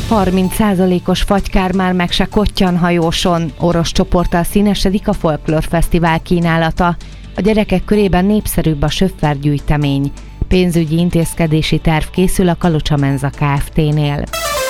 30%-os fagykár már meg se kottyan hajóson. Orosz csoporttal színesedik a Folklór Fesztivál kínálata. A gyerekek körében népszerűbb a söpffer-gyűjtemény. Pénzügyi intézkedési terv készül a Kalocsa Menza Kft-nél.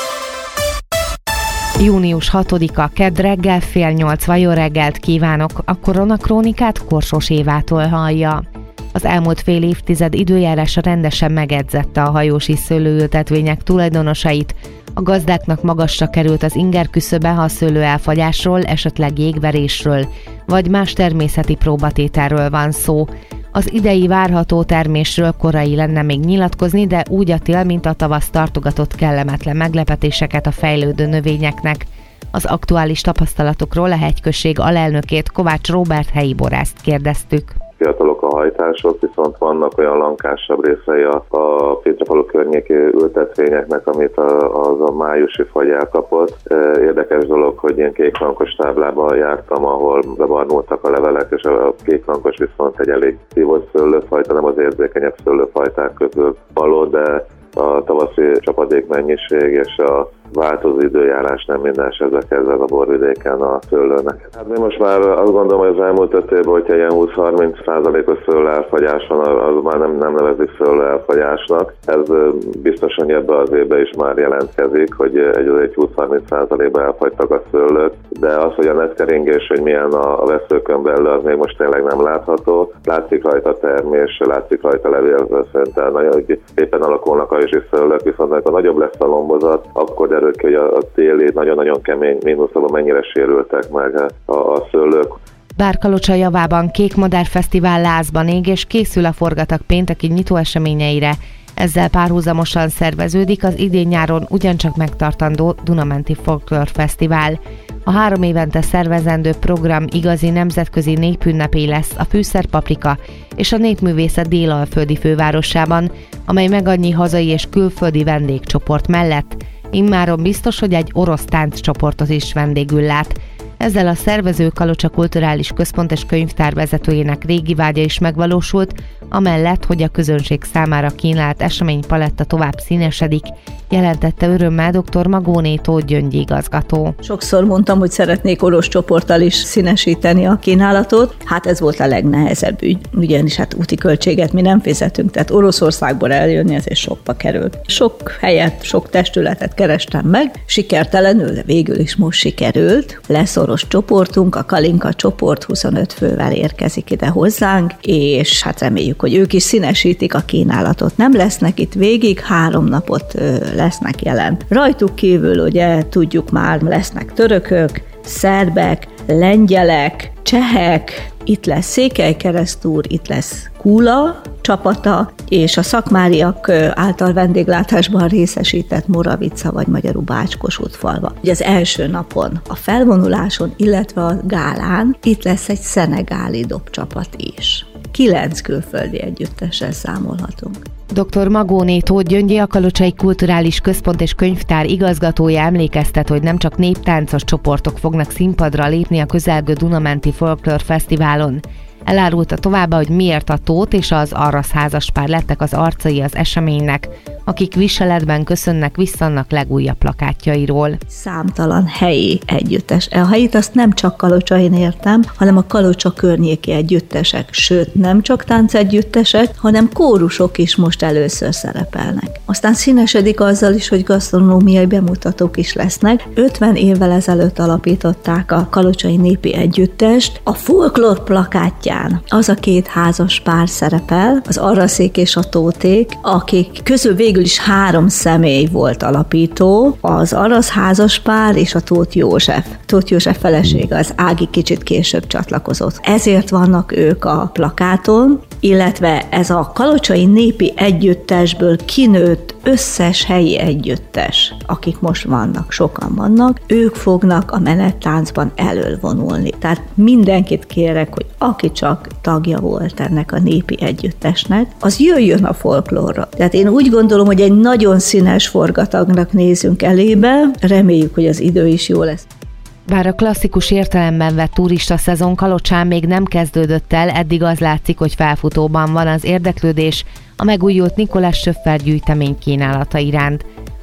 Június 6-a, kedd reggel 7:30 Vajon reggelt kívánok, a Koronakrónikát Korsos Évától hallja. Az elmúlt fél évtized időjárása rendesen megedzette a hajósi szőlőültetvények tulajdonosait. A gazdáknak magasra került az inger küszöbe, ha a szőlő elfagyásról, esetleg jégverésről, vagy más természeti próbatételről van szó. Az idei várható termésről korai lenne még nyilatkozni, de úgy a tél, mint a tavasz tartogatott kellemetlen meglepetéseket a fejlődő növényeknek. Az aktuális tapasztalatokról a hegyközség alelnökét, Kovács Róbert helyi borászt kérdeztük. Fiatalok a hajtások, viszont vannak olyan lankásabb részei a Pétrafalu környéki ültetvényeknek, amit a májusi fagy elkapott. Érdekes dolog, hogy ilyen kéklankos táblában jártam, ahol bebarnultak a levelek, és a kéklankos viszont egy elég szívott szőlőfajta, nem az érzékenyebb szőlőfajták közül való, de a tavaszi csapadékmennyiség és a változó időjárás nem minden esetben kedvez a borvidéken a szőlőnek. Hát mi most már azt gondolom, hogy az elmúlt 5 évben, hogyha ilyen 20-30%-os szőlőelfagyás van, az már nem nevezik szőlőelfagyásnak. Ez biztosan ebben az évben is már jelentkezik, hogy egy 20-30%-ban elfagytak a szőlők, de az, hogy a netkeringés, hogy milyen a veszőkön belül, az még most tényleg nem látható. Látszik rajta termés, látszik rajta levélzőszönttel, hogy éppen alakulnak a szőlők, viszont ha nagyobb lesz a lombozat, akkor derül ki, hogy a téli nagyon-nagyon kemény mínuszban mennyire sérültek meg a szőlők. Bár Kalocsa javában Kék Madár Fesztivál lázban ég, és készül a forgatag pénteki nyitóeseményeire. Ezzel párhuzamosan szerveződik az idén nyáron ugyancsak megtartandó Dunamenti Folklór Fesztivál. A 3 évente szervezendő program igazi nemzetközi népünnepé lesz a Fűszerpaprika és a Népművészet délalföldi fővárosában, amely megannyi hazai és külföldi vendégcsoport mellett immáron biztos, hogy egy orosz tánccsoportot is vendégül lát. Ezzel a szervező Kalocsa Kulturális Központ és Könyvtár vezetőjének régi vágya is megvalósult, amellett, hogy a közönség számára kínált eseménypaletta tovább színesedik, jelentette örömmel dr. Magóné Tóth Gyöngyi igazgató. Sokszor mondtam, hogy szeretnék orosz csoporttal is színesíteni a kínálatot. Hát ez volt a legnehezebb ügy, ugyanis hát úti költséget mi nem fizetünk, tehát Oroszországból eljönni ezért sokba került. Sok helyet, sok testületet kerestem meg, sikertelenül, de végül is most sikerült. Lesz orosz csoportunk, a Kalinka csoport 25 fővel érkezik ide hozzánk, és hát reméljük, hogy ők is színesítik a kínálatot. Nem lesznek itt végig, 3 napot lesznek jelen. Rajtuk kívül ugye tudjuk már, lesznek törökök, szerbek, lengyelek, csehek, itt lesz Székelykeresztúr, itt lesz Kula csapata, és a szakmáriak által vendéglátásban részesített Moravica, vagy magyarul Bács-Kossuth-falva. Ugye az első napon, a felvonuláson, illetve a gálán itt lesz egy szenegáli dobcsapat is. 9 külföldi együttessel számolhatunk. Dr. Magóné Tóth Gyöngyi, a Kalocsai Kulturális Központ és Könyvtár igazgatója emlékeztet, hogy nem csak néptáncos csoportok fognak színpadra lépni a közelgő Dunamenti Folklór Fesztiválon. Elárulta továbbá, hogy miért a Tóth és az Arrasz házaspár lettek az arcai az eseménynek, akik viseletben köszönnek vissza annak legújabb plakátjairól. Számtalan helyi együttes. A helyit azt nem csak Kalocsain értem, hanem a Kalocsa környéki együttesek, sőt nem csak táncegyüttesek, hanem kórusok is most először szerepelnek. Aztán színesedik azzal is, hogy gasztronómiai bemutatók is lesznek. 50 évvel ezelőtt alapították a Kalocsai Népi Együttest. A folklór plakátján az a 2 házas pár szerepel, az Arraszék és a Tóték, akik közül végül is 3 személy volt alapító, az Arrasz házaspár és a Tóth József. Tóth József felesége, az Ági kicsit később csatlakozott. Ezért vannak ők a plakáton, illetve ez a Kalocsai Népi Együttesből kinőtt összes helyi együttes, akik most vannak, sokan vannak, ők fognak a menettáncban elölvonulni. Tehát mindenkit kérek, hogy aki csak tagja volt ennek a népi együttesnek, az jöjjön a folklórra. Tehát én úgy gondolom, hogy egy nagyon színes forgatagnak nézünk elébe, reméljük, hogy az idő is jó lesz. Bár a klasszikus értelemben vett turista szezon Kalocsán még nem kezdődött el, eddig az látszik, hogy felfutóban van az érdeklődés a megújult Nikolás Söpffer gyűjtemény kínálata iránt.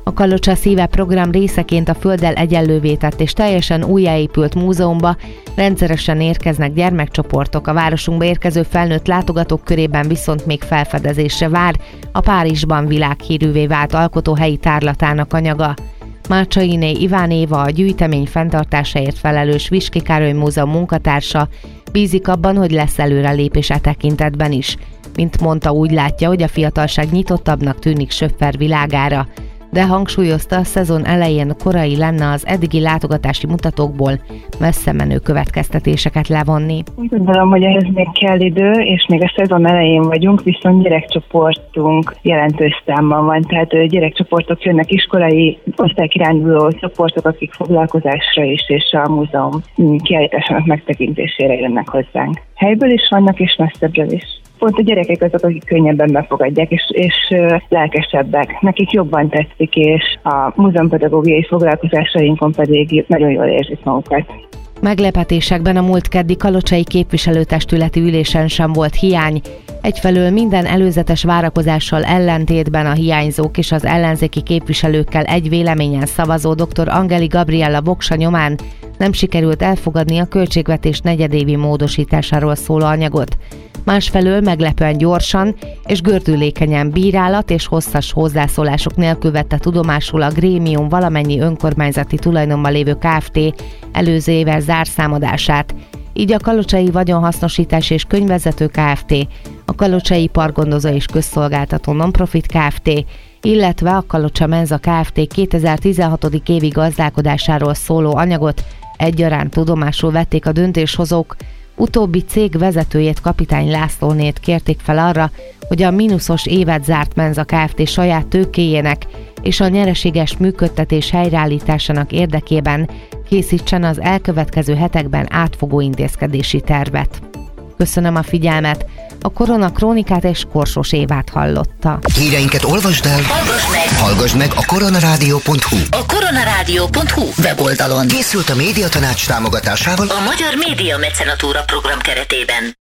A Kalocsa Szíve program részeként a földdel egyenlővé tett és teljesen újjáépült múzeumba rendszeresen érkeznek gyermekcsoportok, a városunkba érkező felnőtt látogatók körében viszont még felfedezésre vár a Párizsban világhírűvé vált alkotóhelyi tárlatának anyaga. Mácsainé Iván Éva, a gyűjtemény fenntartásáért felelős Viski Károly Múzeum munkatársa bízik abban, hogy lesz előrelépés e tekintetben is. Mint mondta, úgy látja, hogy a fiatalság nyitottabbnak tűnik Söpfer világára, de hangsúlyozta, a szezon elején korai lenne az eddigi látogatási mutatókból messze menő következtetéseket levonni. Úgy gondolom, hogy ehhez még kell idő, és még a szezon elején vagyunk, viszont gyerekcsoportunk jelentős számban van, tehát gyerekcsoportok jönnek, iskolai osztálykiránduló csoportok, akik foglalkozásra is és a múzeum kiállításának megtekintésére jönnek hozzánk. Helyből is vannak, és messzebbről is. Pont a gyerekek azok, akik könnyebben befogadják, és lelkesebbek. Nekik jobban tetszik, és a múzeumpedagógiai foglalkozásainkon pedig nagyon jól érzik magukat. Meglepetésekben a múlt keddi kalocsai képviselőtestületi ülésen sem volt hiány. Egyfelől minden előzetes várakozással ellentétben a hiányzók és az ellenzéki képviselőkkel egy véleményen szavazó dr. Angeli Gabriella Voksa nyomán nem sikerült elfogadni a költségvetés negyedévi módosításáról szóló anyagot. Másfelől meglepően gyorsan és gördülékenyen bírálat és hosszas hozzászólások nélkül vette tudomásul a grémium valamennyi önkormányzati tulajdonban lévő Kft. Előző éves zárszámadását. Így a Kalocsai Vagyonhasznosítás és Könyvvezető Kft., a Kalocsai Parkgondozó és Közszolgáltató Nonprofit Kft., illetve a Kalocsa Menza Kft. 2016. évi gazdálkodásáról szóló anyagot egyaránt tudomásul vették a döntéshozók. Utóbbi cég vezetőjét, Kapitány Lászlónét kérték fel arra, hogy a mínuszos évet zárt Menza Kft. Saját tőkéjének és a nyereséges működtetés helyreállításának érdekében készítsen az elkövetkező hetekben átfogó intézkedési tervet. Köszönöm a figyelmet! A Korona Krónikát és Korsos Évát hallotta. Híreinket olvasd el, hallgass meg a koronarádió.hu. A koronarádió.hu weboldalon. Készült a Médiatanács támogatásával a Magyar Média Mecenatúra program keretében.